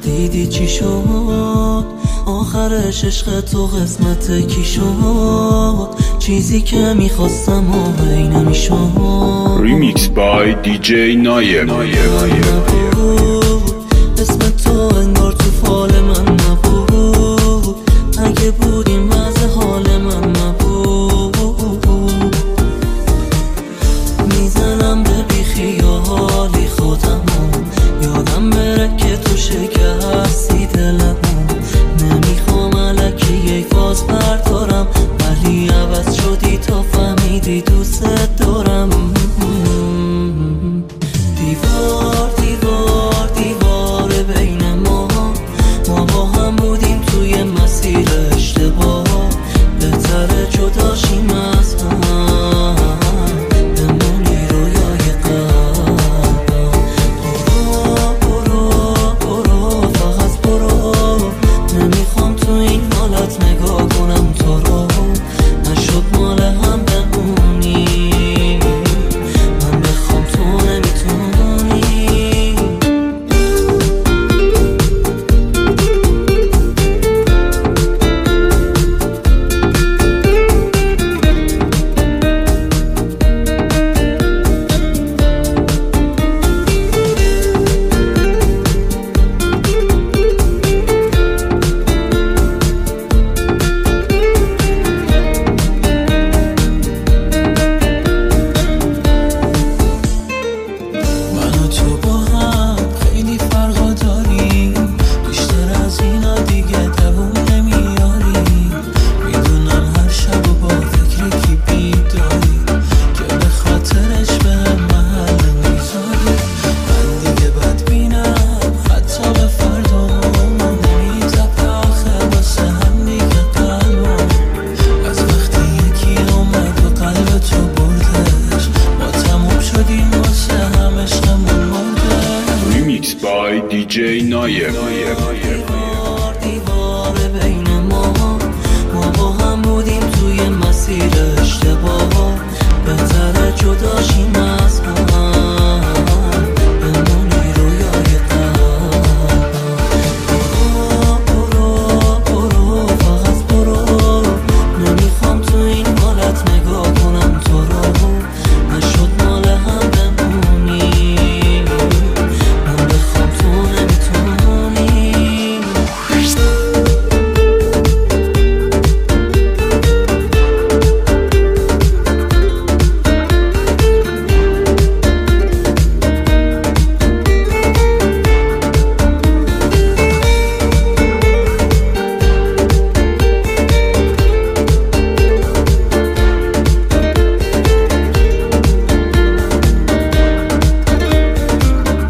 دیدی چی شد آخرش، عشق تو قسمت کی شد؟ چیزی که میخواستم و هی نمیشد. ریمیکس بای دیجی نایم. اسم تو انگار تو فال من نبود، اگه بودیم وضع حال من نبود. میزنم به بیخیالی خودمو، یادم بره که تو شکستی دلمو. نمیخوام الکی یک فاز بردارم، ولی عوض شدی تا فهمیدی دوست دارم. دیوار دیوار دیوار بین ما با هم بودیم توی مسیر اشتباه. بهتره جداشیم از هم، بمونی رویای قلبم. برو برو فقط برو، نمیخوام تو این حالت نگاه کنم تو رو. نشد مال هم بمونی، من بخوام تو نمیتونی. ریمیکس بای دیجی نایم. دیوار بین ما با هم